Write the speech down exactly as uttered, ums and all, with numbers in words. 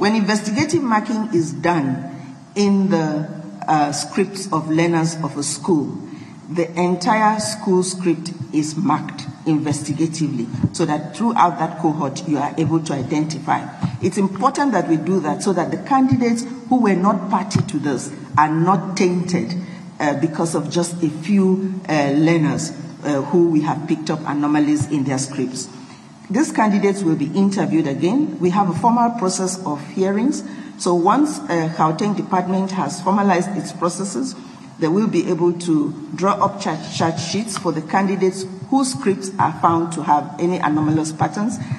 When investigative marking is done in the uh, scripts of learners of a school, the entire school script is marked investigatively, so that throughout that cohort you are able to identify. It's important that we do that so that the candidates who were not party to this are not tainted uh, because of just a few uh, learners uh, who we have picked up anomalies in their scripts. These candidates will be interviewed again. We have a formal process of hearings. So once uh, Gauteng department has formalized its processes, they will be able to draw up charge, charge sheets for the candidates whose scripts are found to have any anomalous patterns,